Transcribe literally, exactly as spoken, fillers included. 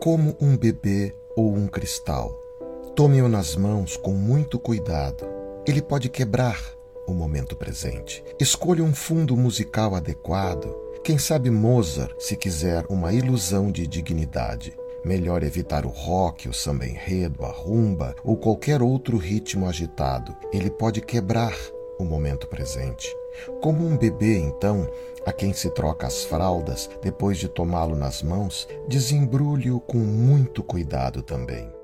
como um bebê ou um cristal. Tome-o nas mãos com muito cuidado. Ele pode quebrar o momento presente. Escolha um fundo musical adequado. Quem sabe Mozart, se quiser uma ilusão de dignidade. Melhor evitar o rock, o samba-enredo, a rumba ou qualquer outro ritmo agitado. Ele pode quebrar o momento presente. Como um bebê, então, a quem se troca as fraldas depois de tomá-lo nas mãos, desembrulhe-o com muito cuidado também.